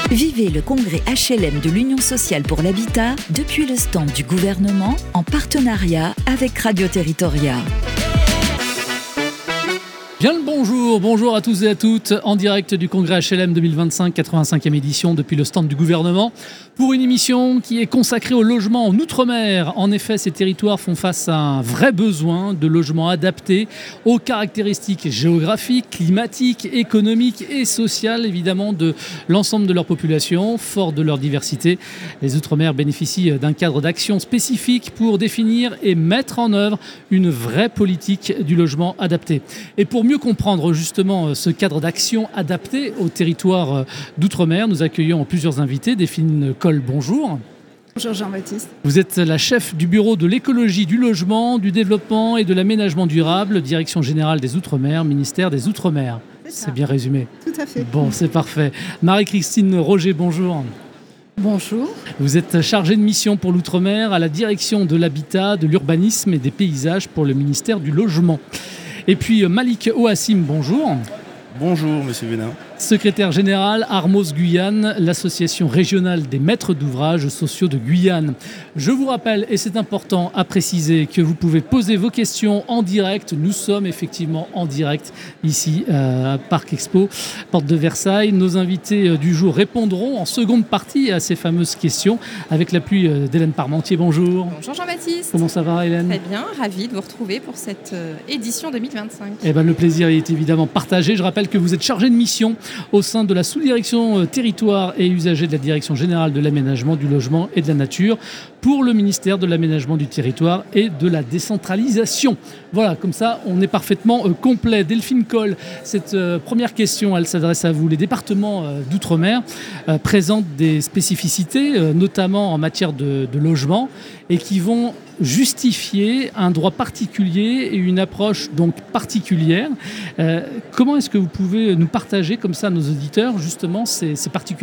Vivez le congrès HLM de l'Union sociale pour l'habitat depuis le stand du gouvernement en partenariat avec Radio Territoria. Bien le bonjour à tous et à toutes, en direct du congrès HLM 2025, 85e édition depuis le stand du gouvernement, pour une émission qui est consacrée au logement en Outre-mer. En effet, ces territoires font face à un vrai besoin de logements adaptés aux caractéristiques géographiques, climatiques, économiques et sociales, évidemment, de l'ensemble de leur population, fort de leur diversité. Les Outre-mer bénéficient d'un cadre d'action spécifique pour définir et mettre en œuvre une vraie politique du logement adapté. Et pour mieux comprendre justement ce cadre d'action adapté au territoire d'Outre-mer, nous accueillons plusieurs invités. Delphine Coll, bonjour. Bonjour Jean-Baptiste. Vous êtes la chef du bureau de l'écologie, du logement, du développement et de l'aménagement durable, Direction générale des Outre-mer, ministère des Outre-mer. C'est bien résumé. Tout à fait. Bon, c'est parfait. Marie-Christine Roger, bonjour. Bonjour. Vous êtes chargée de mission pour l'Outre-mer à la direction de l'habitat, de l'urbanisme et des paysages pour le ministère du logement. Et puis Malik Ouassim, bonjour. Bonjour Monsieur Bénin. Secrétaire général Armos Guyane, l'association régionale des maîtres d'ouvrages sociaux de Guyane. Je vous rappelle, et c'est important à préciser, que vous pouvez poser vos questions en direct. Nous sommes effectivement en direct ici à Parc Expo, porte de Versailles. Nos invités du jour répondront en seconde partie à ces fameuses questions avec l'appui d'Hélène Parmentier. Bonjour. Bonjour Jean-Baptiste. Comment ça va Hélène ? Très bien, ravie de vous retrouver pour cette édition 2025. Le plaisir est évidemment partagé. Je rappelle que vous êtes chargé de mission au sein de la sous-direction territoire et usagers de la Direction générale de l'aménagement, du logement et de la nature pour le ministère de l'aménagement du territoire et de la décentralisation. Voilà, comme ça, on est parfaitement complet. Delphine Coll, cette première question, elle s'adresse à vous. Les départements d'outre-mer présentent des spécificités, notamment en matière de logement, et qui vont justifier un droit particulier et une approche donc particulière. Comment est-ce que vous pouvez nous partager comme ça, nos auditeurs, justement, ces particularités ?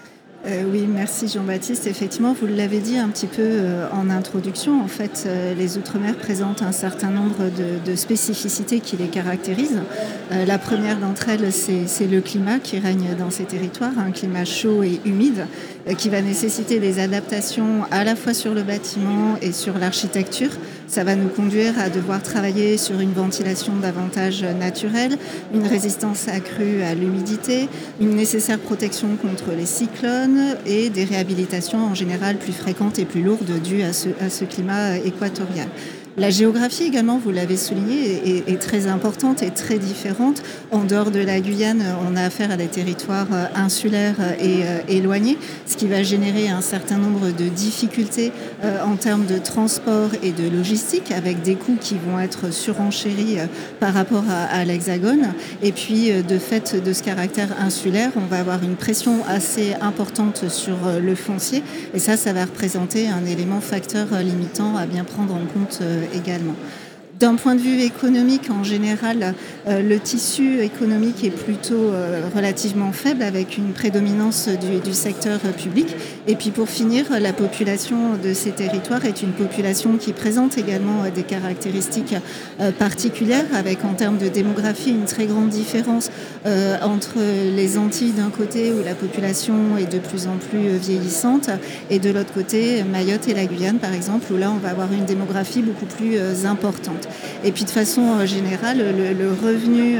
Oui, merci Jean-Baptiste. Effectivement, vous l'avez dit un petit peu en introduction. En fait, les Outre-mer présentent un certain nombre de spécificités qui les caractérisent. La première d'entre elles, c'est le climat qui règne dans ces territoires, un climat chaud et humide qui va nécessiter des adaptations à la fois sur le bâtiment et sur l'architecture. Ça va nous conduire à devoir travailler sur une ventilation davantage naturelle, une résistance accrue à l'humidité, une nécessaire protection contre les cyclones et des réhabilitations en général plus fréquentes et plus lourdes dues à ce climat équatorial. La géographie également, vous l'avez souligné, est très importante et très différente. En dehors de la Guyane, on a affaire à des territoires insulaires et éloignés, ce qui va générer un certain nombre de difficultés en termes de transport et de logistique, avec des coûts qui vont être surenchéris par rapport à l'Hexagone. Et puis, de fait de ce caractère insulaire, on va avoir une pression assez importante sur le foncier. Et ça va représenter un élément facteur limitant à bien prendre en compte également. D'un point de vue économique, en général, le tissu économique est plutôt relativement faible avec une prédominance du secteur public. Et puis pour finir, la population de ces territoires est une population qui présente également des caractéristiques particulières avec en termes de démographie une très grande différence entre les Antilles d'un côté où la population est de plus en plus vieillissante et de l'autre côté Mayotte et la Guyane par exemple où là on va avoir une démographie beaucoup plus importante. Et puis de façon générale, le revenu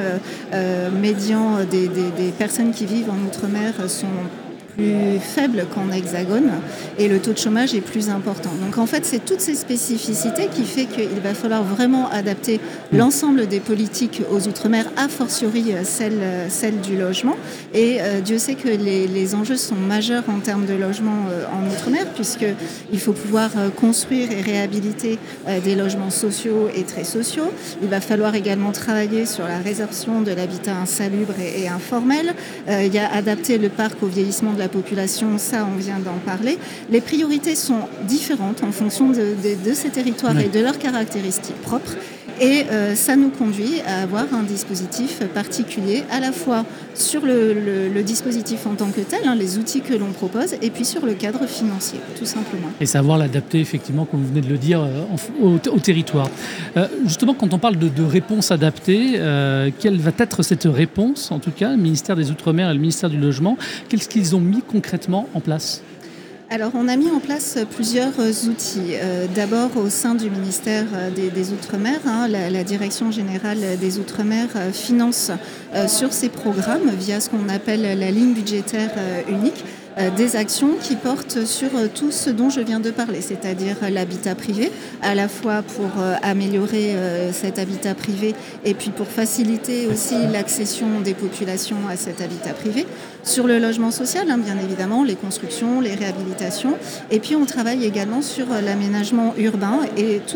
médian des personnes qui vivent en Outre-mer sont plus faible qu'en Hexagone et le taux de chômage est plus important. Donc en fait, c'est toutes ces spécificités qui fait qu'il va falloir vraiment adapter l'ensemble des politiques aux Outre-mer, a fortiori celle du logement. Et Dieu sait que les enjeux sont majeurs en termes de logement en Outre-mer puisqu'il faut pouvoir construire et réhabiliter des logements sociaux et très sociaux. Il va falloir également travailler sur la résorption de l'habitat insalubre et informel. Il y a adapter le parc au vieillissement de la population, ça on vient d'en parler. Les priorités sont différentes en fonction de ces territoires et de leurs caractéristiques propres. Et ça nous conduit à avoir un dispositif particulier, à la fois sur le dispositif en tant que tel, les outils que l'on propose, et puis sur le cadre financier, tout simplement. Et savoir l'adapter, effectivement, comme vous venez de le dire, au territoire. Justement, quand on parle de réponse adaptée, quelle va être cette réponse, en tout cas, le ministère des Outre-mer et le ministère du Logement, qu'est-ce qu'ils ont mis concrètement en place ? Alors, on a mis en place plusieurs outils. D'abord, au sein du ministère des Outre-mer, la Direction générale des Outre-mer finance sur ces programmes, via ce qu'on appelle la ligne budgétaire unique, des actions qui portent sur tout ce dont je viens de parler, c'est-à-dire l'habitat privé, à la fois pour améliorer cet habitat privé et puis pour faciliter aussi l'accession des populations à cet habitat privé. Sur le logement social, bien évidemment, les constructions, les réhabilitations. Et puis on travaille également sur l'aménagement urbain et tous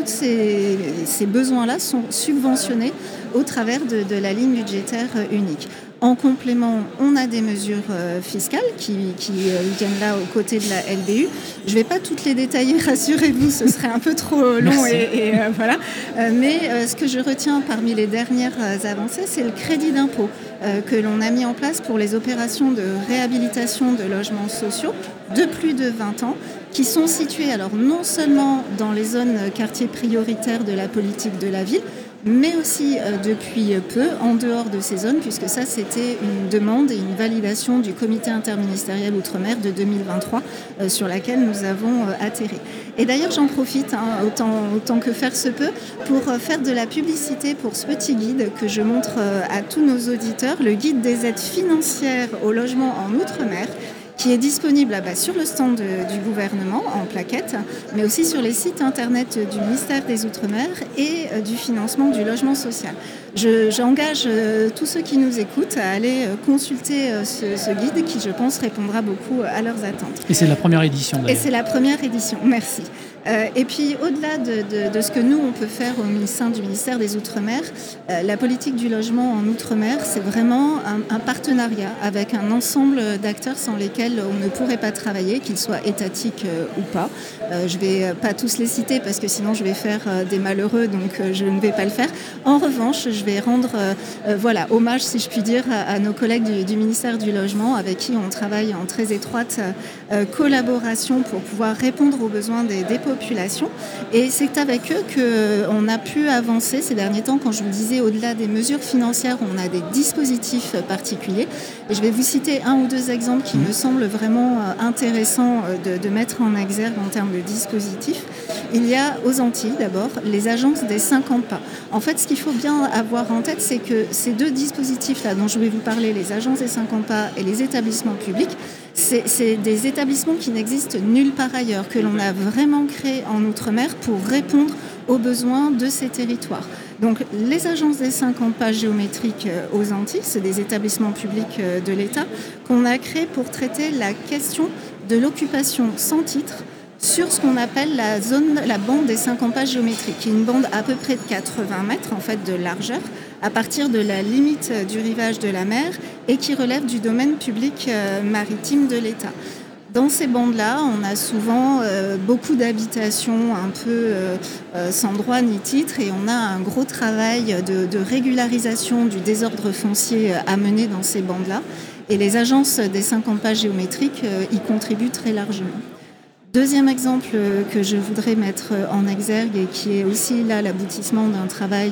ces besoins-là sont subventionnés au travers de la ligne budgétaire unique. En complément, on a des mesures fiscales qui viennent là aux côtés de la LBU. Je ne vais pas toutes les détailler, rassurez-vous, ce serait un peu trop long. Voilà. Mais ce que je retiens parmi les dernières avancées, c'est le crédit d'impôt que l'on a mis en place pour les opérations de réhabilitation de logements sociaux de plus de 20 ans, qui sont situés alors non seulement dans les zones quartiers prioritaires de la politique de la ville, mais aussi depuis peu en dehors de ces zones, puisque ça c'était une demande et une validation du comité interministériel Outre-mer de 2023 sur laquelle nous avons atterri. Et d'ailleurs j'en profite, autant que faire se peut, pour faire de la publicité pour ce petit guide que je montre à tous nos auditeurs, le guide des aides financières au logement en Outre-mer, qui est disponible sur le stand du gouvernement en plaquette, mais aussi sur les sites internet du ministère des Outre-mer et du financement du logement social. J'engage tous ceux qui nous écoutent à aller consulter ce guide qui, je pense, répondra beaucoup à leurs attentes. Et c'est la première édition, d'ailleurs. Et c'est la première édition, merci. Et puis, au-delà de ce que nous, on peut faire au sein du ministère des Outre-mer, la politique du logement en Outre-mer, c'est vraiment un partenariat avec un ensemble d'acteurs sans lesquels on ne pourrait pas travailler, qu'ils soient étatiques ou pas. Je ne vais pas tous les citer parce que sinon je vais faire des malheureux, donc je ne vais pas le faire. En revanche, je vais rendre hommage, si je puis dire, à nos collègues du ministère du Logement avec qui on travaille en très étroite collaboration pour pouvoir répondre aux besoins des populations. Et c'est avec eux qu'on a pu avancer ces derniers temps. Quand je vous disais, au-delà des mesures financières, on a des dispositifs particuliers. Et je vais vous citer un ou deux exemples qui me semblent vraiment intéressants de mettre en exergue en termes de dispositifs. Il y a aux Antilles, d'abord, les agences des 50 pas. En fait, ce qu'il faut bien avoir en tête, c'est que ces deux dispositifs-là dont je vais vous parler, les agences des 50 pas et les établissements publics, c'est des établissements qui n'existent nulle part ailleurs, que l'on a vraiment créés en Outre-mer pour répondre aux besoins de ces territoires. Donc, les agences des 50 pas géométriques aux Antilles, c'est des établissements publics de l'État qu'on a créés pour traiter la question de l'occupation sans titre sur ce qu'on appelle la bande des 50 pas géométriques, qui est une bande à peu près de 80 mètres en fait, de largeur, à partir de la limite du rivage de la mer et qui relève du domaine public maritime de l'État. Dans ces bandes-là, on a souvent beaucoup d'habitations un peu sans droit ni titre et on a un gros travail de régularisation du désordre foncier à mener dans ces bandes-là. Et les agences des 50 pas géométriques y contribuent très largement. Deuxième exemple que je voudrais mettre en exergue et qui est aussi là l'aboutissement d'un travail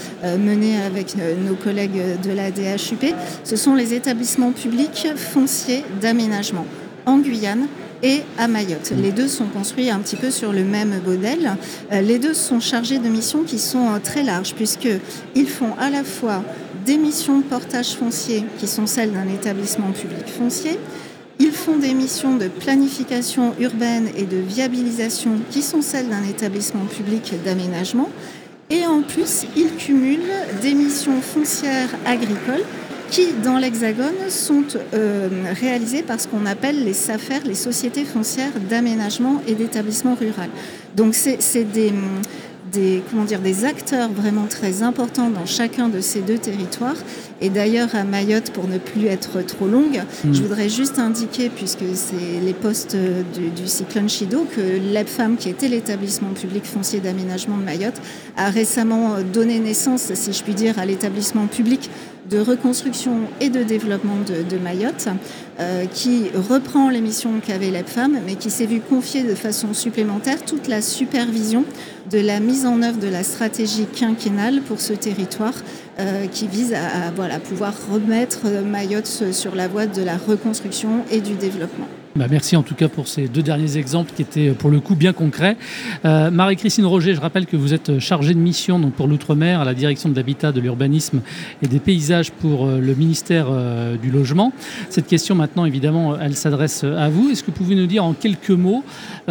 mené avec nos collègues de la DHUP, ce sont les établissements publics fonciers d'aménagement en Guyane et à Mayotte. Les deux sont construits un petit peu sur le même modèle. Les deux sont chargés de missions qui sont très larges puisqu'ils font à la fois des missions de portage foncier qui sont celles d'un établissement public foncier. Ils font des missions de planification urbaine et de viabilisation qui sont celles d'un établissement public d'aménagement. Et en plus, ils cumulent des missions foncières agricoles qui, dans l'Hexagone, sont réalisées par ce qu'on appelle les SAFER, les sociétés foncières d'aménagement et d'établissement rural. Donc, c'est des acteurs vraiment très importants dans chacun de ces deux territoires. Et d'ailleurs, à Mayotte, pour ne plus être trop longue, je voudrais juste indiquer, puisque c'est les postes du cyclone Chido, que l'EPFAM, qui était l'établissement public foncier d'aménagement de Mayotte, a récemment donné naissance, si je puis dire, à l'établissement public de reconstruction et de développement de Mayotte, qui reprend les missions qu'avait l'EPFAM, mais qui s'est vu confier de façon supplémentaire toute la supervision de la mise en œuvre de la stratégie quinquennale pour ce territoire, qui vise à pouvoir remettre Mayotte sur la voie de la reconstruction et du développement. Merci en tout cas pour ces deux derniers exemples qui étaient pour le coup bien concrets. Marie-Christine Roger, je rappelle que vous êtes chargée de mission donc pour l'Outre-mer à la direction de l'habitat, de l'urbanisme et des paysages pour le ministère du Logement. Cette question maintenant évidemment elle s'adresse à vous. Est-ce que vous pouvez nous dire en quelques mots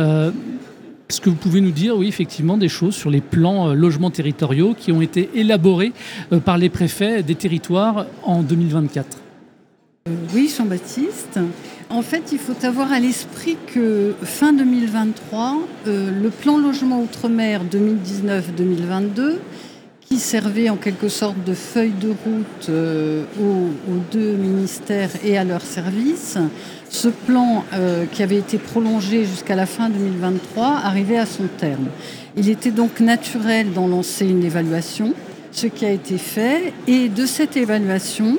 est-ce que vous pouvez nous dire, oui, effectivement, des choses sur les plans logements territoriaux qui ont été élaborés par les préfets des territoires en 2024 ? Oui, Jean-Baptiste. En fait, il faut avoir à l'esprit que fin 2023, le plan logement outre-mer 2019-2022, qui servait en quelque sorte de feuille de route aux deux ministères et à leurs services, ce plan qui avait été prolongé jusqu'à la fin 2023 arrivait à son terme. Il était donc naturel d'en lancer une évaluation, ce qui a été fait, et de cette évaluation,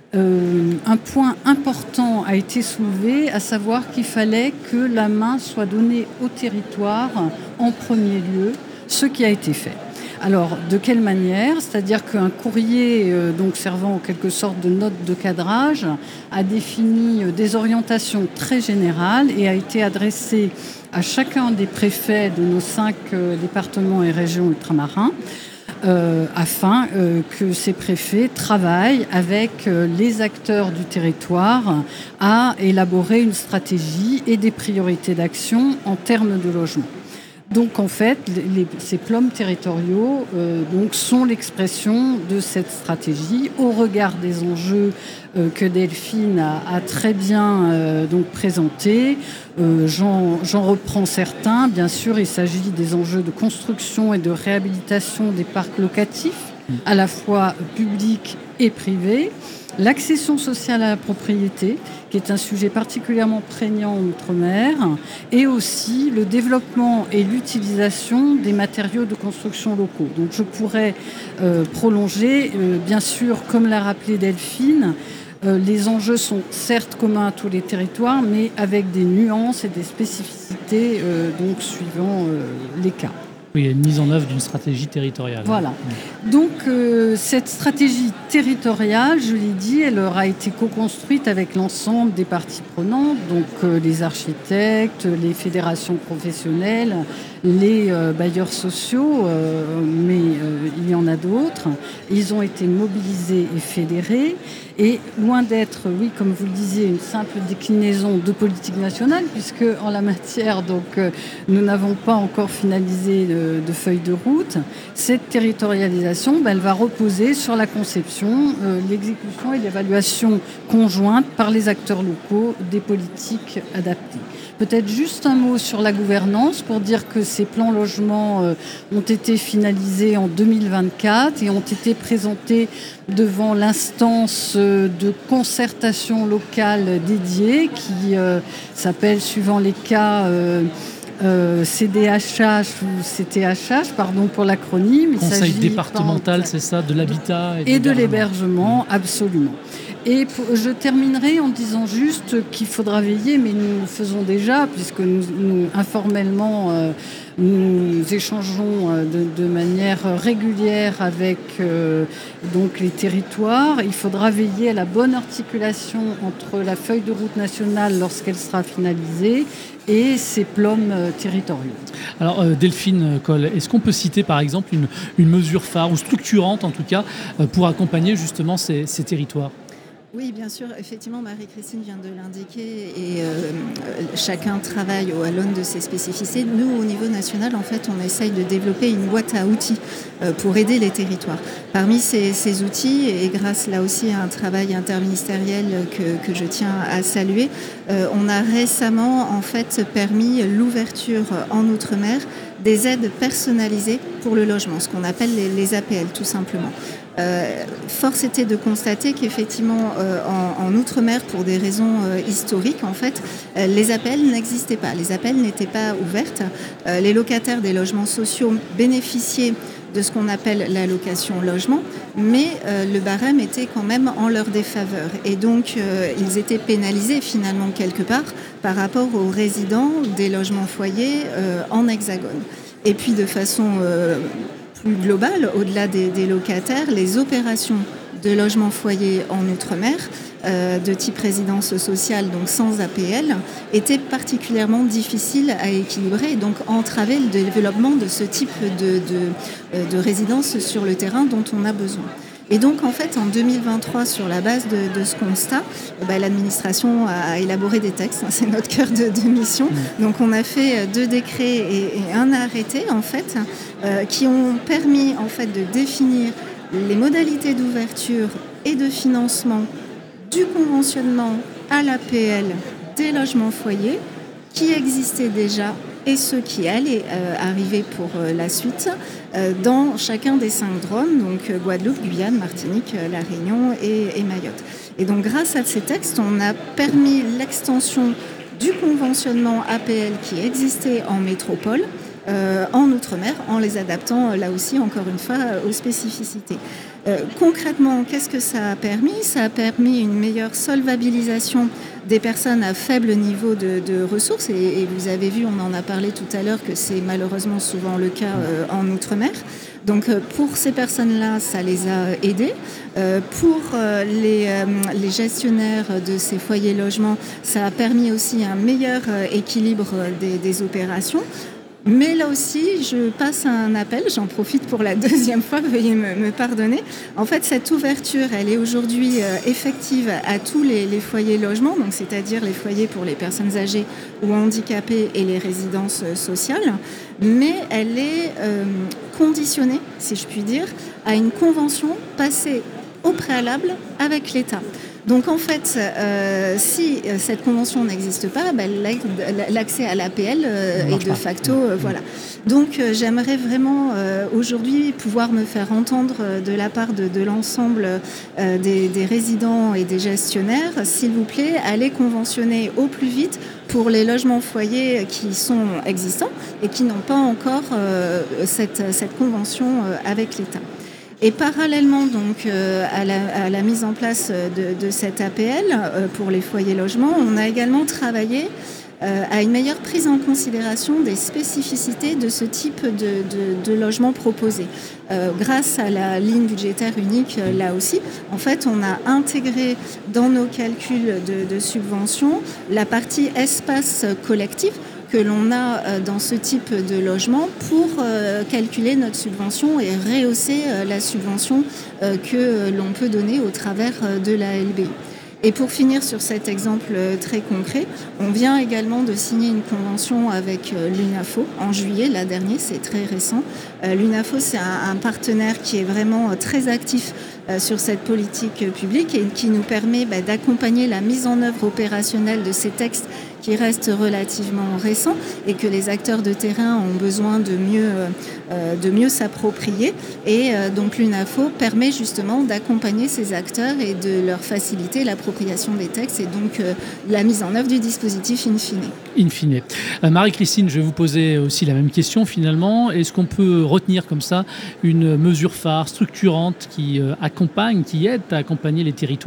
un point important a été soulevé, à savoir qu'il fallait que la main soit donnée au territoire en premier lieu, ce qui a été fait. Alors, de quelle manière ? C'est-à-dire qu'un courrier donc servant en quelque sorte de note de cadrage a défini des orientations très générales et a été adressé à chacun des préfets de nos 5 départements et régions ultramarins afin que ces préfets travaillent avec les acteurs du territoire à élaborer une stratégie et des priorités d'action en termes de logement. Donc en fait, ces plans territoriaux donc sont l'expression de cette stratégie au regard des enjeux que Delphine a très bien donc présentés. J'en reprends certains. Bien sûr, il s'agit des enjeux de construction et de réhabilitation des parcs locatifs, à la fois publics et privés. L'accession sociale à la propriété, qui est un sujet particulièrement prégnant en Outre-mer, et aussi le développement et l'utilisation des matériaux de construction locaux. Donc je pourrais prolonger, bien sûr, comme l'a rappelé Delphine, les enjeux sont certes communs à tous les territoires, mais avec des nuances et des spécificités donc suivant les cas. Oui, il y a une mise en œuvre d'une stratégie territoriale. Voilà. Donc, cette stratégie territoriale, je l'ai dit, elle aura été co-construite avec l'ensemble des parties prenantes, donc les architectes, les fédérations professionnelles, les bailleurs sociaux, mais il y en a d'autres. Ils ont été mobilisés et fédérés. Et loin d'être, oui, comme vous le disiez, une simple déclinaison de politique nationale, puisque en la matière, donc, nous n'avons pas encore finalisé de feuille de route. Cette territorialisation, elle va reposer sur la conception, l'exécution et l'évaluation conjointe par les acteurs locaux des politiques adaptées. Peut-être juste un mot sur la gouvernance pour dire que ces plans logements ont été finalisés en 2024 et ont été présentés devant l'instance de concertation locale dédiée qui s'appelle, suivant les cas, CDHH ou CTHH, pardon pour l'acronyme. Conseil départemental, c'est ça, de l'habitat et de l'hébergement, absolument. Et je terminerai en disant juste qu'il faudra veiller, mais nous le faisons déjà, puisque nous informellement, nous échangeons de manière régulière avec donc les territoires. Il faudra veiller à la bonne articulation entre la feuille de route nationale lorsqu'elle sera finalisée et ces plans territoriaux. Alors Delphine Coll, est-ce qu'on peut citer par exemple une mesure phare ou structurante en tout cas pour accompagner justement ces territoires ? Oui, bien sûr. Effectivement, Marie-Christine vient de l'indiquer et chacun travaille à l'aune de ses spécificités. Nous, au niveau national, en fait, on essaye de développer une boîte à outils pour aider les territoires. Parmi ces outils, et grâce là aussi à un travail interministériel que je tiens à saluer, on a récemment en fait permis l'ouverture en Outre-mer des aides personnalisées pour le logement, ce qu'on appelle les APL tout simplement. Force était de constater qu'effectivement en Outre-mer, pour des raisons historiques, en fait, les APL n'existaient pas. Les APL n'étaient pas ouvertes. Les locataires des logements sociaux bénéficiaient de ce qu'on appelle l'allocation logement, mais le barème était quand même en leur défaveur. Et donc, ils étaient pénalisés finalement quelque part par rapport aux résidents des logements foyers en Hexagone. Et puis, de façon plus globale, au-delà des locataires, les opérations de logement foyer en Outre-mer, de type résidence sociale, donc sans APL, étaient particulièrement difficiles à équilibrer et donc entraver le développement de ce type de résidence sur le terrain dont on a besoin. Et donc, en fait, en 2023, sur la base de ce constat, l'administration a élaboré des textes. C'est notre cœur de mission. Donc, on a fait 2 décrets et un arrêté, en fait, qui ont permis, en fait, de définir les modalités d'ouverture et de financement du conventionnement à l'APL des logements foyers qui existaient déjà et ceux qui allaient arriver pour la suite dans chacun des 5 DROM, donc Guadeloupe, Guyane, Martinique, La Réunion et Mayotte. Et donc grâce à ces textes, on a permis l'extension du conventionnement APL qui existait en métropole, en Outre-mer, en les adaptant là aussi, encore une fois, aux spécificités. Concrètement, qu'est-ce que ça a permis ? Ça a permis une meilleure solvabilisation des personnes à faible niveau de ressources. Et vous avez vu, on en a parlé tout à l'heure, que c'est malheureusement souvent le cas en Outre-mer. Donc pour ces personnes-là, ça les a aidées. Pour les gestionnaires de ces foyers logements, ça a permis aussi un meilleur équilibre des opérations. Mais là aussi, je passe un appel, j'en profite pour la 2e fois, veuillez me pardonner. En fait, cette ouverture, elle est aujourd'hui effective à tous les foyers logements, donc c'est-à-dire les foyers pour les personnes âgées ou handicapées et les résidences sociales, mais elle est conditionnée, si je puis dire, à une convention passée au préalable avec l'État. Donc en fait, si cette convention n'existe pas, l'accès à l'APL est de facto, voilà. Donc j'aimerais vraiment aujourd'hui pouvoir me faire entendre de la part de l'ensemble des résidents et des gestionnaires, s'il vous plaît, allez conventionner au plus vite pour les logements foyers qui sont existants et qui n'ont pas encore cette convention avec l'État. Et parallèlement donc à la mise en place de cette APL pour les foyers logements, on a également travaillé à une meilleure prise en considération des spécificités de ce type de logement proposé. Grâce à la ligne budgétaire unique, là aussi, en fait, on a intégré dans nos calculs de subvention la partie espace collectif que l'on a dans ce type de logement pour calculer notre subvention et rehausser la subvention que l'on peut donner au travers de la LBI. Et pour finir sur cet exemple très concret, on vient également de signer une convention avec l'UNAFO en juillet, l'an dernier, c'est très récent. L'UNAFO, c'est un partenaire qui est vraiment très actif sur cette politique publique et qui nous permet d'accompagner la mise en œuvre opérationnelle de ces textes qui restent relativement récents et que les acteurs de terrain ont besoin de mieux s'approprier. Et donc l'UNAFO permet justement d'accompagner ces acteurs et de leur faciliter l'appropriation des textes et donc la mise en œuvre du dispositif in fine. In fine. Marie-Christine, je vais vous poser aussi la même question finalement. Est-ce qu'on peut retenir comme ça une mesure phare, structurante qui aide à accompagner les territoires ?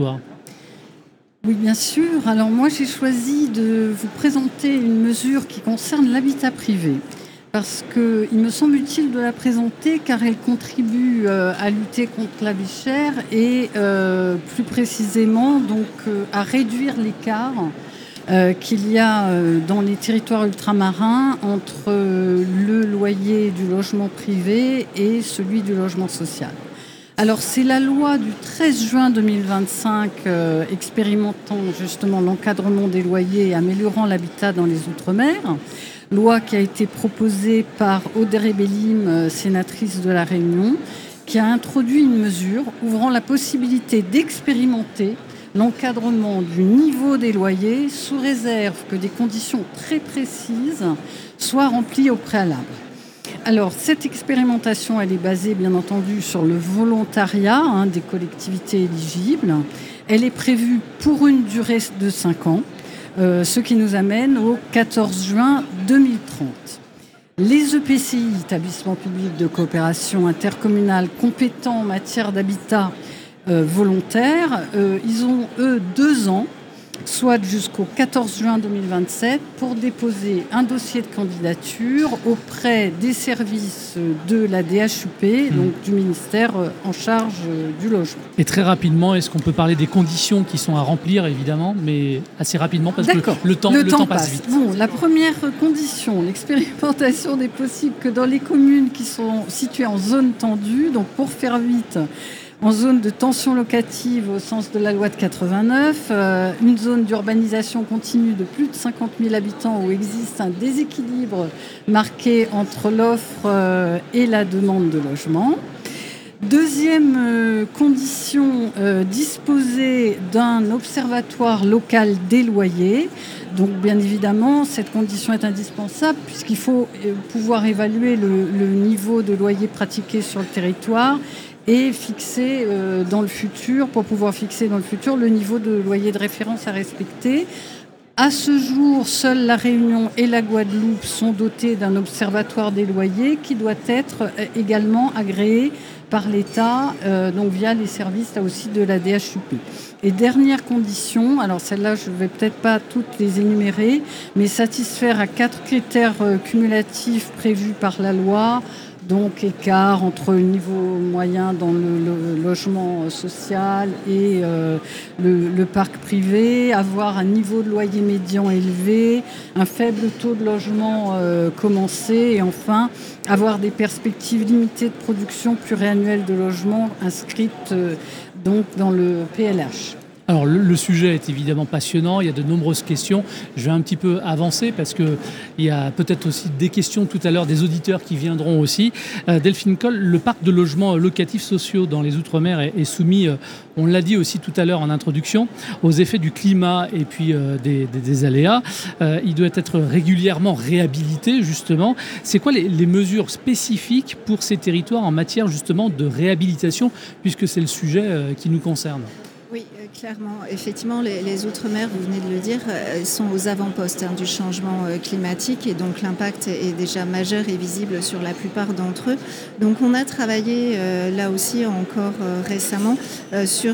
Oui, bien sûr. Alors moi, j'ai choisi de vous présenter une mesure qui concerne l'habitat privé parce qu'il me semble utile de la présenter car elle contribue à lutter contre la vie chère et plus précisément donc, à réduire l'écart qu'il y a dans les territoires ultramarins entre le loyer du logement privé et celui du logement social. Alors, c'est la loi du 13 juin 2025 expérimentant justement l'encadrement des loyers et améliorant l'habitat dans les Outre-mer. Loi qui a été proposée par Audrey Bélim, sénatrice de La Réunion, qui a introduit une mesure ouvrant la possibilité d'expérimenter l'encadrement du niveau des loyers sous réserve que des conditions très précises soient remplies au préalable. Alors, cette expérimentation, elle est basée, bien entendu, sur le volontariat des collectivités éligibles. Elle est prévue pour une durée de 5 ans, ce qui nous amène au 14 juin 2030. Les EPCI, établissements publics de coopération intercommunale compétents en matière d'habitat volontaire, ils ont, eux, 2 ans, soit jusqu'au 14 juin 2027, pour déposer un dossier de candidature auprès des services de la DHUP, donc du ministère en charge du logement. Et très rapidement, est-ce qu'on peut parler des conditions qui sont à remplir, évidemment, mais assez rapidement, parce que le temps passe vite. Bon, la première condition, l'expérimentation n'est possible que dans les communes qui sont situées en zone tendue, donc pour faire vite, en zone de tension locative au sens de la loi de 89, une zone d'urbanisation continue de plus de 50 000 habitants où existe un déséquilibre marqué entre l'offre et la demande de logement. Deuxième condition, disposer d'un observatoire local des loyers. Donc bien évidemment, cette condition est indispensable puisqu'il faut pouvoir évaluer le niveau de loyer pratiqué sur le territoire et fixer dans le futur, pour pouvoir fixer dans le futur le niveau de loyer de référence à respecter. À ce jour, seules La Réunion et la Guadeloupe sont dotés d'un observatoire des loyers qui doit être également agréé par l'État, donc via les services là aussi de la DHUP. Et dernière condition, alors celle-là je ne vais peut-être pas toutes les énumérer, mais satisfaire à 4 critères cumulatifs prévus par la loi. Donc écart entre le niveau moyen dans le logement social et le parc privé, avoir un niveau de loyer médian élevé, un faible taux de logement commencé et enfin avoir des perspectives limitées de production pluriannuelle de logements inscrites donc dans le PLH. Alors le sujet est évidemment passionnant, il y a de nombreuses questions. Je vais un petit peu avancer parce qu'il y a peut-être aussi des questions tout à l'heure des auditeurs qui viendront aussi. Delphine Coll, le parc de logements locatifs sociaux dans les Outre-mer est soumis, on l'a dit aussi tout à l'heure en introduction, aux effets du climat et puis des aléas. Il doit être régulièrement réhabilité justement. C'est quoi les mesures spécifiques pour ces territoires en matière justement de réhabilitation puisque c'est le sujet qui nous concerne ? Oui, clairement. Effectivement, les Outre-mer, vous venez de le dire, sont aux avant-postes du changement climatique et donc l'impact est déjà majeur et visible sur la plupart d'entre eux. Donc on a travaillé là aussi encore récemment sur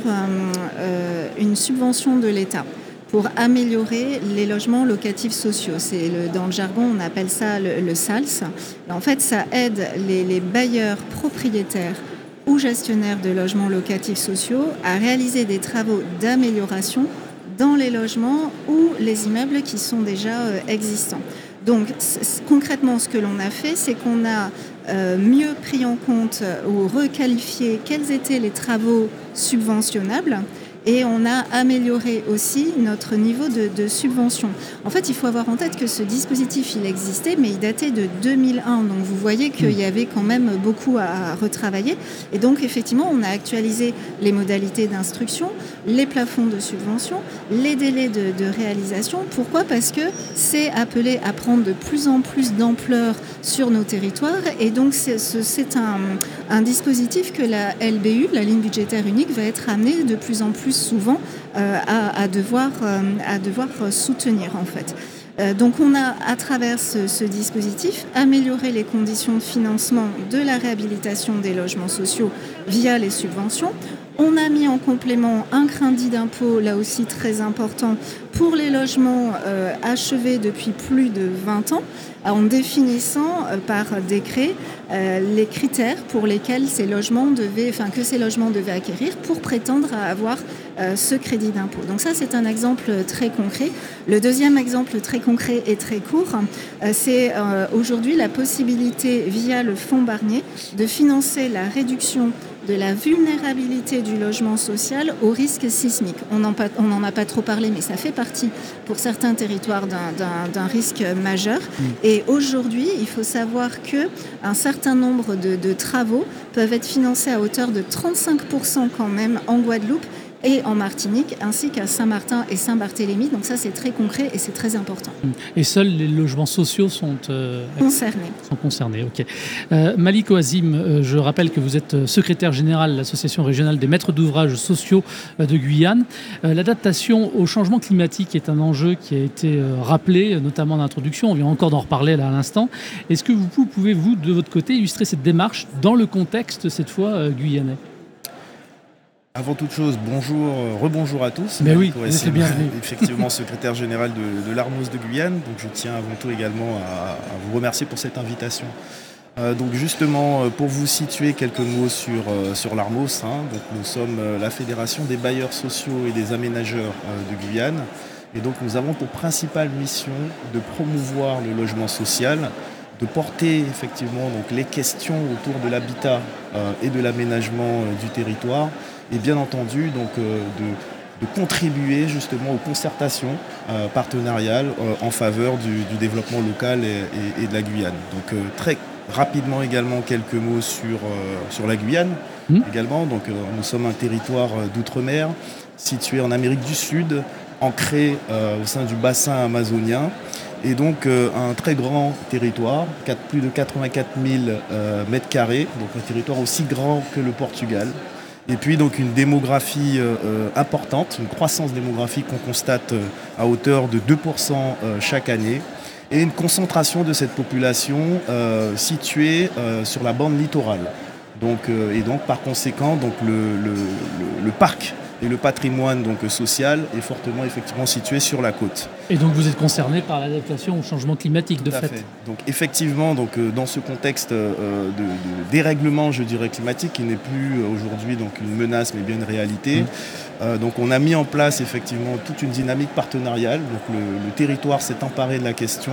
une subvention de l'État pour améliorer les logements locatifs sociaux. Dans le jargon, on appelle ça le SALS. En fait, ça aide les bailleurs propriétaires ou gestionnaires de logements locatifs sociaux à réaliser des travaux d'amélioration dans les logements ou les immeubles qui sont déjà existants. Donc concrètement, ce que l'on a fait, c'est qu'on a mieux pris en compte ou requalifié quels étaient les travaux subventionnables et on a amélioré aussi notre niveau de subvention. En fait, il faut avoir en tête que ce dispositif, il existait, mais il datait de 2001. Donc, vous voyez qu'il y avait quand même beaucoup à retravailler. Et donc, effectivement, on a actualisé les modalités d'instruction, les plafonds de subvention, les délais de réalisation. Pourquoi ? Parce que c'est appelé à prendre de plus en plus d'ampleur sur nos territoires. Et donc, c'est un dispositif que la LBU, la ligne budgétaire unique, va être amenée de plus en plus souvent à devoir soutenir en fait. Donc on a à travers ce dispositif amélioré les conditions de financement de la réhabilitation des logements sociaux via les subventions. On a mis en complément un crédit d'impôt, là aussi très important, pour les logements achevés depuis plus de 20 ans, en définissant par décret les critères pour lesquels que ces logements devaient acquérir pour prétendre à avoir ce crédit d'impôt. Donc ça, c'est un exemple très concret. Le deuxième exemple très concret et très court, c'est aujourd'hui la possibilité, via le fonds Barnier, de financer la réduction de la vulnérabilité du logement social au risque sismique. On n'en a pas trop parlé, mais ça fait partie pour certains territoires d'un risque majeur. Et aujourd'hui, il faut savoir qu'un certain nombre de travaux peuvent être financés à hauteur de 35% quand même en Guadeloupe et en Martinique, ainsi qu'à Saint-Martin et Saint-Barthélemy. Donc ça, c'est très concret et c'est très important. Et seuls les logements sociaux sont concernés. Ok. Malik Oazim, je rappelle que vous êtes secrétaire général de l'Association régionale des maîtres d'ouvrage sociaux de Guyane. L'adaptation au changement climatique est un enjeu qui a été rappelé, notamment en introduction. On vient encore d'en reparler là à l'instant. Est-ce que vous pouvez, de votre côté, illustrer cette démarche dans le contexte, cette fois, guyanais ? Avant toute chose, rebonjour à tous. Mais oui, c'est bienvenu. Effectivement, secrétaire général de l'Armos de Guyane. Donc je tiens avant tout également à vous remercier pour cette invitation. Donc justement, pour vous situer quelques mots sur l'Armos, donc nous sommes la Fédération des bailleurs sociaux et des aménageurs de Guyane. Et donc nous avons pour principale mission de promouvoir le logement social, de porter effectivement donc, les questions autour de l'habitat et de l'aménagement du territoire, et bien entendu donc, de contribuer justement aux concertations partenariales en faveur du développement local et de la Guyane. Donc très rapidement également quelques mots sur la Guyane également. Donc nous sommes un territoire d'outre-mer situé en Amérique du Sud, ancré au sein du bassin amazonien. Et donc un très grand territoire, plus de 84 000 mètres carrés, donc un territoire aussi grand que le Portugal. Et puis donc une démographie importante, une croissance démographique qu'on constate à hauteur de 2% chaque année. Et une concentration de cette population située sur la bande littorale. Et donc par conséquent, donc, le parc et le patrimoine donc, social est fortement effectivement situé sur la côte. Et donc vous êtes concerné par l'adaptation au changement climatique de fait. Donc effectivement, dans ce contexte de dérèglement, je dirais, climatique, qui n'est plus aujourd'hui donc, une menace mais bien une réalité, donc on a mis en place effectivement toute une dynamique partenariale. Donc le territoire s'est emparé de la question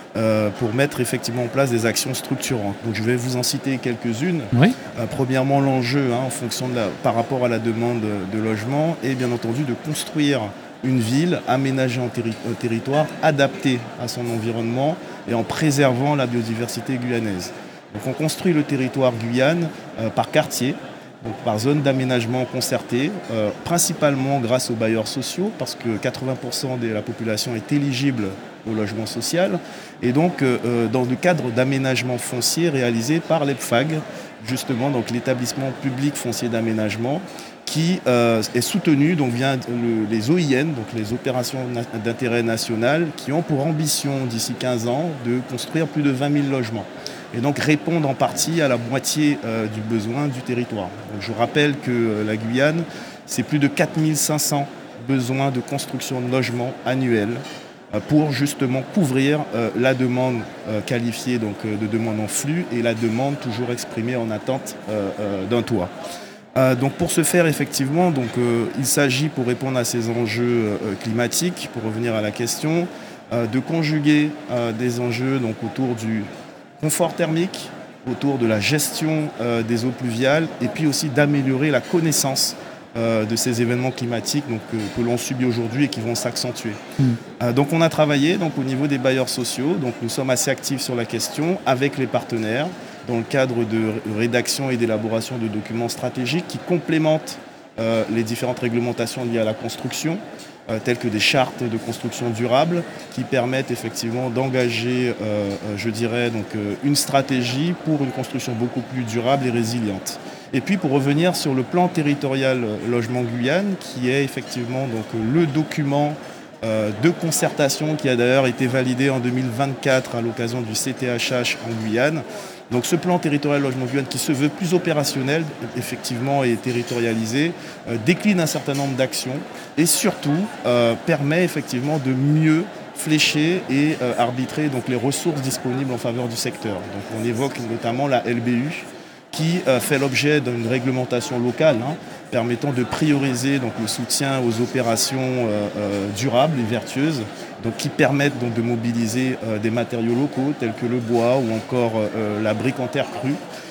pour mettre effectivement en place des actions structurantes. Donc je vais vous en citer quelques-unes. Oui. Premièrement, l'enjeu en fonction par rapport à la demande de logement est bien entendu de construire une ville aménagée en territoire, adaptée à son environnement et en préservant la biodiversité guyanaise. Donc on construit le territoire Guyane par quartier, donc par zone d'aménagement concertée, principalement grâce aux bailleurs sociaux, parce que 80% de la population est éligible au logement social, et donc dans le cadre d'aménagement foncier réalisé par l'EPFAG, justement donc l'établissement public foncier d'aménagement, qui est soutenu donc via les OIN, donc les opérations d'intérêt national, qui ont pour ambition d'ici 15 ans de construire plus de 20 000 logements. Et donc répondre en partie à la moitié du besoin du territoire. Donc je rappelle que la Guyane, c'est plus de 4 500 besoins de construction de logements annuels pour justement couvrir la demande qualifiée donc, de demande en flux et la demande toujours exprimée en attente d'un toit. Donc pour ce faire, effectivement, il s'agit, pour répondre à ces enjeux climatiques, pour revenir à la question, de conjuguer des enjeux donc, autour du confort thermique, autour de la gestion des eaux pluviales et puis aussi d'améliorer la connaissance de ces événements climatiques donc, que l'on subit aujourd'hui et qui vont s'accentuer. Donc on a travaillé donc, au niveau des bailleurs sociaux, donc nous sommes assez actifs sur la question avec les partenaires dans le cadre de rédaction et d'élaboration de documents stratégiques qui complémentent les différentes réglementations liées à la construction, telles que des chartes de construction durable qui permettent effectivement d'engager, je dirais, donc, une stratégie pour une construction beaucoup plus durable et résiliente. Et puis pour revenir sur le plan territorial Logement Guyane, qui est effectivement donc, le document de concertation qui a d'ailleurs été validé en 2024 à l'occasion du CTHH en Guyane. Donc ce plan territorial Logement Guyane qui se veut plus opérationnel effectivement et territorialisé décline un certain nombre d'actions et surtout permet effectivement de mieux flécher et arbitrer donc, les ressources disponibles en faveur du secteur. Donc on évoque notamment la LBU qui fait l'objet d'une réglementation locale permettant de prioriser donc, le soutien aux opérations durables et vertueuses donc, qui permettent donc, de mobiliser des matériaux locaux tels que le bois ou encore la brique en terre crue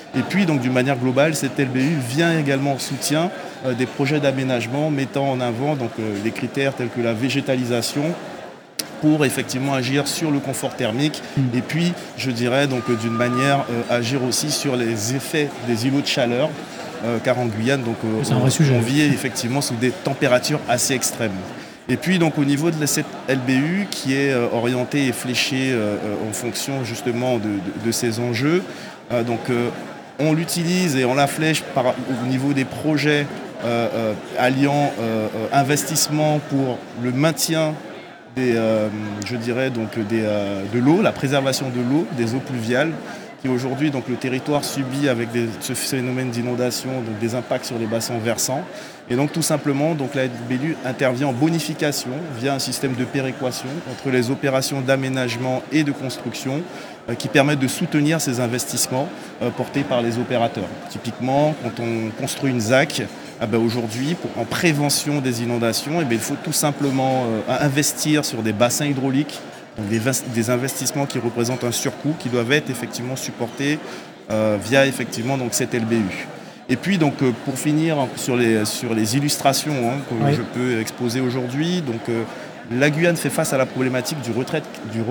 Et puis, donc, d'une manière globale, cette LBU vient également en soutien des projets d'aménagement mettant en avant donc, des critères tels que la végétalisation pour effectivement agir sur le confort thermique et puis, je dirais, donc, d'une manière agir aussi sur les effets des îlots de chaleur, car en Guyane, donc, on vit effectivement sous des températures assez extrêmes. Et puis donc au niveau de cette LBU qui est orientée et fléchée en fonction justement de ces enjeux, on l'utilise et on la flèche au niveau des projets alliant investissement pour le maintien de l'eau, la préservation de l'eau, des eaux pluviales, qui aujourd'hui donc le territoire subit avec ce phénomène d'inondation, donc des impacts sur les bassins versants. Et donc tout simplement, donc la LBU intervient en bonification via un système de péréquation entre les opérations d'aménagement et de construction qui permettent de soutenir ces investissements portés par les opérateurs. Typiquement, quand on construit une ZAC, aujourd'hui, en prévention des inondations, il faut tout simplement investir sur des bassins hydrauliques, donc des investissements qui représentent un surcoût qui doivent être effectivement supportés via effectivement donc cette LBU. Et puis donc pour finir sur les illustrations que je peux exposer aujourd'hui, donc la Guyane fait face à la problématique du retrait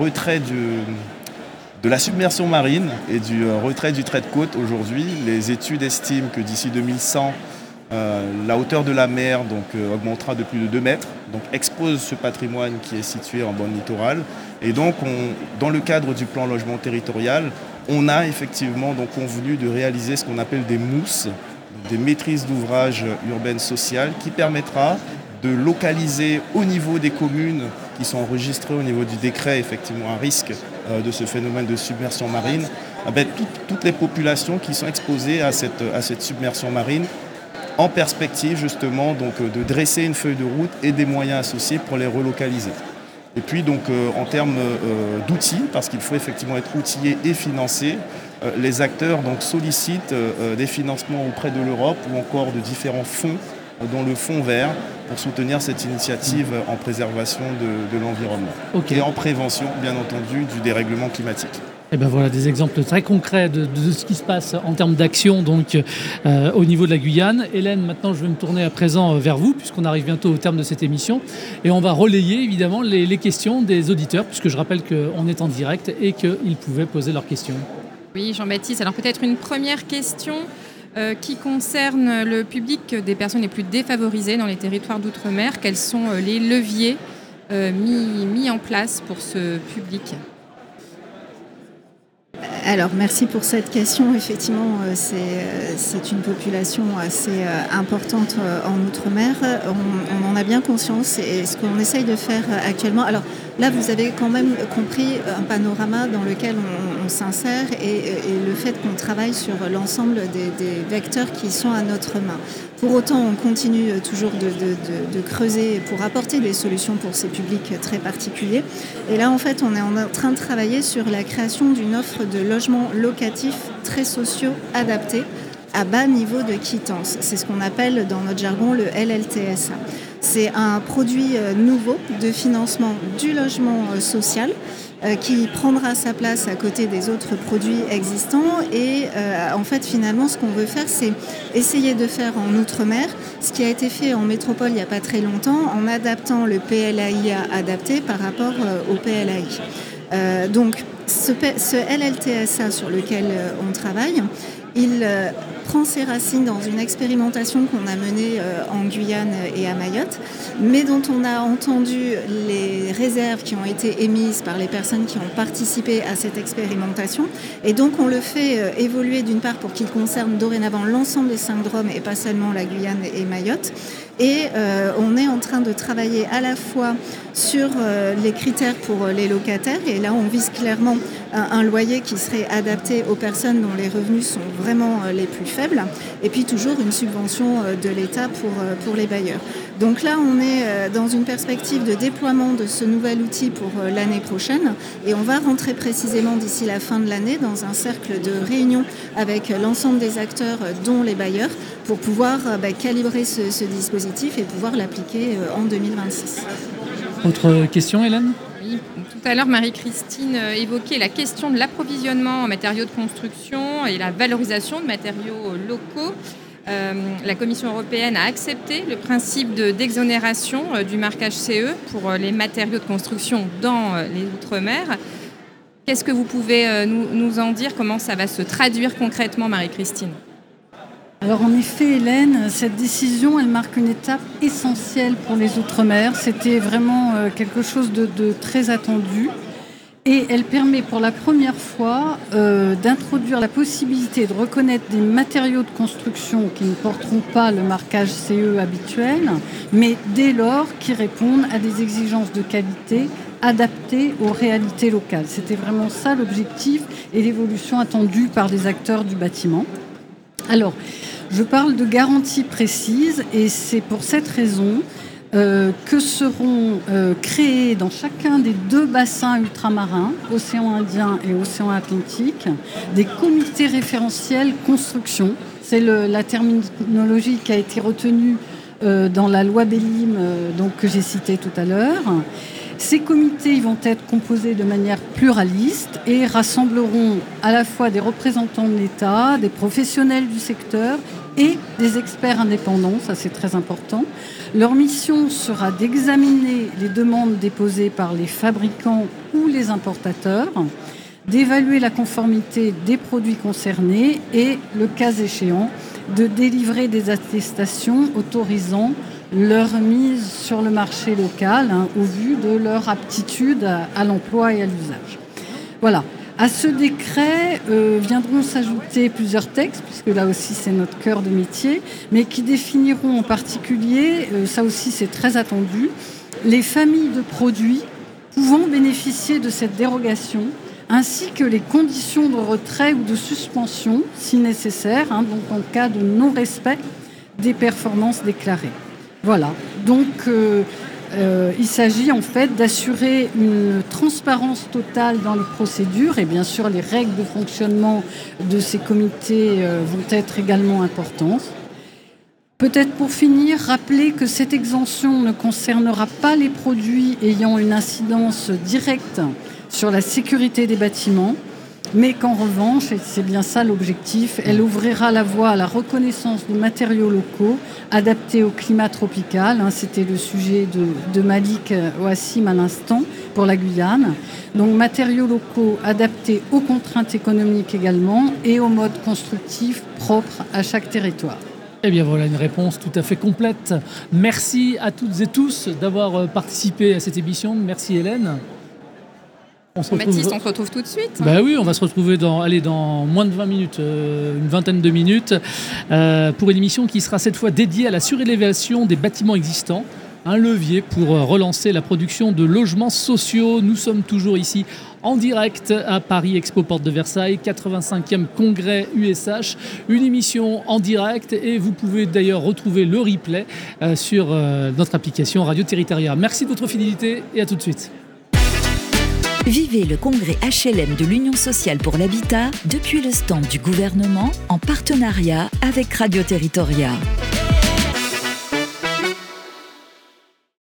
de la submersion marine et du retrait du trait de côte aujourd'hui. Les études estiment que d'ici 2100, la hauteur de la mer augmentera de plus de 2 mètres, donc expose ce patrimoine qui est situé en bande littorale. Et donc, dans le cadre du plan logement territorial, on a effectivement donc convenu de réaliser ce qu'on appelle des MOUS, des maîtrises d'ouvrage urbaines sociales, qui permettra de localiser au niveau des communes qui sont enregistrées au niveau du décret effectivement un risque de ce phénomène de submersion marine, toutes les populations qui sont exposées à cette submersion marine, en perspective justement donc, de dresser une feuille de route et des moyens associés pour les relocaliser. Et puis donc en termes d'outils, parce qu'il faut effectivement être outillé et financé, les acteurs donc, sollicitent des financements auprès de l'Europe ou encore de différents fonds, dont le fonds vert, pour soutenir cette initiative en préservation de l'environnement. Et en prévention, bien entendu, du dérèglement climatique. Et ben voilà des exemples très concrets de ce qui se passe en termes d'action donc au niveau de la Guyane. Hélène, maintenant je vais me tourner à présent vers vous puisqu'on arrive bientôt au terme de cette émission et on va relayer évidemment les questions des auditeurs puisque je rappelle qu'on est en direct et qu'ils pouvaient poser leurs questions. Oui, Jean-Baptiste, alors peut-être une première question qui concerne le public des personnes les plus défavorisées dans les territoires d'outre-mer. Quels sont les leviers mis en place pour ce public ? Alors, merci pour cette question. Effectivement, c'est une population assez importante en Outre-mer. On en a bien conscience et ce qu'on essaye de faire actuellement... Alors là, vous avez quand même compris un panorama dans lequel on s'insère et le fait qu'on travaille sur l'ensemble des vecteurs qui sont à notre main. Pour autant, on continue toujours de creuser pour apporter des solutions pour ces publics très particuliers. Et là, en fait, on est en train de travailler sur la création d'une offre de logements locatifs très sociaux adaptés à bas niveau de quittance. C'est ce qu'on appelle dans notre jargon le LLTSA. C'est un produit nouveau de financement du logement social qui prendra sa place à côté des autres produits existants et en fait finalement ce qu'on veut faire c'est essayer de faire en Outre-mer ce qui a été fait en métropole il n'y a pas très longtemps en adaptant le PLAIA adapté par rapport au PLAI. Donc ce LLTSA sur lequel on travaille, il prend ses racines dans une expérimentation qu'on a menée en Guyane et à Mayotte, mais dont on a entendu les réserves qui ont été émises par les personnes qui ont participé à cette expérimentation. Et donc on le fait évoluer d'une part pour qu'il concerne dorénavant l'ensemble des 5 DROM et pas seulement la Guyane et Mayotte. Et on est en train de travailler à la fois sur les critères pour les locataires. Et là, on vise clairement un loyer qui serait adapté aux personnes dont les revenus sont vraiment les plus faibles. Et puis toujours une subvention de l'État pour les bailleurs. Donc là, on est dans une perspective de déploiement de ce nouvel outil pour l'année prochaine. Et on va rentrer précisément d'ici la fin de l'année dans un cercle de réunion avec l'ensemble des acteurs, dont les bailleurs, pour pouvoir calibrer ce dispositif et pouvoir l'appliquer en 2026. Autre question, Hélène ? Oui, tout Tout à l'heure, Marie-Christine évoquait la question de l'approvisionnement en matériaux de construction et la valorisation de matériaux locaux. La Commission européenne a accepté le principe d'exonération du marquage CE pour les matériaux de construction dans les Outre-mer. Qu'est-ce que vous pouvez nous en dire? Comment ça va se traduire concrètement, Marie-Christine? Alors en effet, Hélène, cette décision, elle marque une étape essentielle pour les Outre-mer. C'était vraiment quelque chose de très attendu. Et elle permet pour la première fois d'introduire la possibilité de reconnaître des matériaux de construction qui ne porteront pas le marquage CE habituel, mais dès lors qu'ils répondent à des exigences de qualité adaptées aux réalités locales. C'était vraiment ça l'objectif et l'évolution attendue par les acteurs du bâtiment. Alors, je parle de garanties précises et c'est pour cette raison que seront créés dans chacun des 2 bassins ultramarins, océan Indien et océan Atlantique, des comités référentiels construction. C'est la terminologie qui a été retenue dans la loi Bellim que j'ai citée tout à l'heure. Ces comités ils vont être composés de manière pluraliste et rassembleront à la fois des représentants de l'État, des professionnels du secteur et des experts indépendants, ça c'est très important. Leur mission sera d'examiner les demandes déposées par les fabricants ou les importateurs, d'évaluer la conformité des produits concernés et, le cas échéant, de délivrer des attestations autorisant leur mise sur le marché local au vu de leur aptitude à l'emploi et à l'usage. Voilà. À ce décret viendront s'ajouter plusieurs textes, puisque là aussi c'est notre cœur de métier, mais qui définiront en particulier, ça aussi c'est très attendu, les familles de produits pouvant bénéficier de cette dérogation, ainsi que les conditions de retrait ou de suspension, si nécessaire, donc en cas de non-respect des performances déclarées. Voilà, donc il s'agit en fait d'assurer une transparence totale dans les procédures et bien sûr les règles de fonctionnement de ces comités vont être également importantes. Peut-être pour finir, rappeler que cette exemption ne concernera pas les produits ayant une incidence directe sur la sécurité des bâtiments, mais qu'en revanche, et c'est bien ça l'objectif, elle ouvrira la voie à la reconnaissance de matériaux locaux adaptés au climat tropical. C'était le sujet de Malik Ouassim à l'instant pour la Guyane. Donc matériaux locaux adaptés aux contraintes économiques également et aux modes constructifs propres à chaque territoire. Eh bien voilà une réponse tout à fait complète. Merci à toutes et tous d'avoir participé à cette émission. Merci Hélène. Baptiste, on se retrouve tout de suite. Bah oui, on va se retrouver dans moins de 20 minutes, une vingtaine de minutes, pour une émission qui sera cette fois dédiée à la surélévation des bâtiments existants. Un levier pour relancer la production de logements sociaux. Nous sommes toujours ici en direct à Paris Expo Porte de Versailles, 85e congrès USH, une émission en direct et vous pouvez d'ailleurs retrouver le replay sur notre application Radio Territoria. Merci de votre fidélité et à tout de suite. Vivez le congrès HLM de l'Union sociale pour l'habitat depuis le stand du gouvernement en partenariat avec Radio Territoria.